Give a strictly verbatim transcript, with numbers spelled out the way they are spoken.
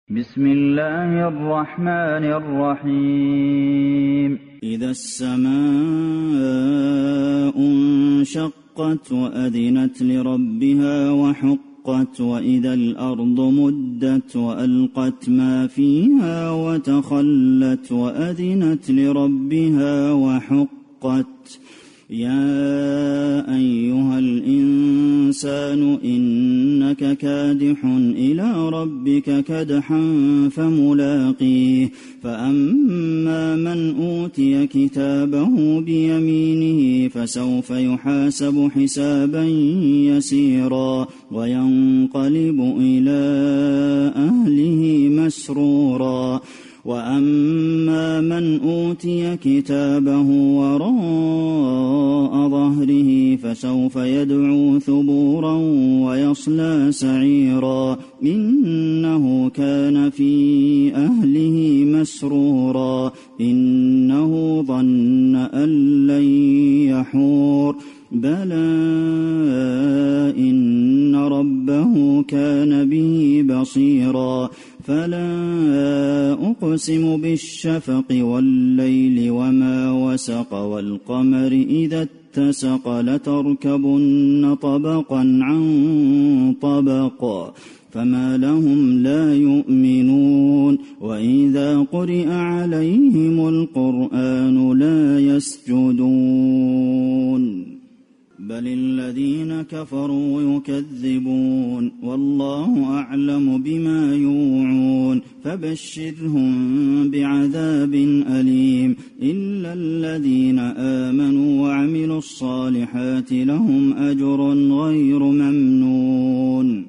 بسم الله الرحمن الرحيم إذا السماء انشقت وأذنت لربها وحقت وإذا الأرض مدت وألقت ما فيها وتخلت وأذنت لربها وحقت يا أيها الإنسان إنك كادح إلى ربك كدحا فملاقيه فأما من أوتي كتابه بيمينه فسوف يحاسب حسابا يسيرا وينقلب إلى أهله مسرورا وأما من أوتي كتابه وراء ظهره فسوف يدعو ثبورا ويصلى سعيرا إنه كان في أهله مسرورا إنه ظن أن لن يحور بلى إن ربه كان به بصيرا فلا أقسم بالشفق والليل وما وسق والقمر إذا اتسق لتركبن طبقا عن طبق فما لهم لا يؤمنون وإذا قرئ عليهم القرآن لا يسجدون بل الذين كفروا يكذبون والله أعلم بما يوعون فبشرهم بعذاب أليم إلا الذين آمنوا وعملوا الصالحات لهم أجر غير ممنون